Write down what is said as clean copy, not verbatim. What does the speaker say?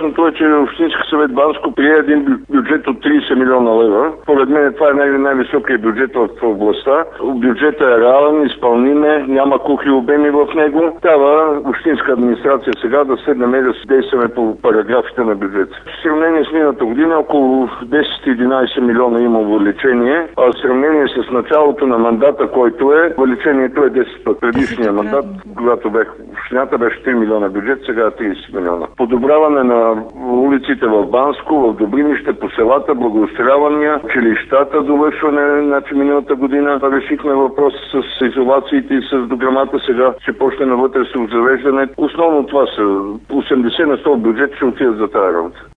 Най-важното е, че Общински съвет Банско прие един бюджет от 30 милиона лева. Поред мен това е най-високият бюджет в областта. Бюджетът е реален, изпълним е, няма кухли обеми в него. Трябва общинска администрация сега да седнем и да се действаме по параграфите на бюджета. В сравнение с миналата година около 10-11 милиона има увеличение, а в сравнение с началото на мандата, който е, увеличението е 10 пъти. Предишния мандат, когато общината беше 3 милиона бюджет, сега е 30 милиона. Подобряване на улиците в Банско, в Добринище, по селата, благоустроявания, училищата, довършване, значи миналата година решихме въпрос с изолациите и с дограмата, сега ще почне на вътрешно завеждане. Основно това са 80 на 100 бюджет ще отидат за тази работа.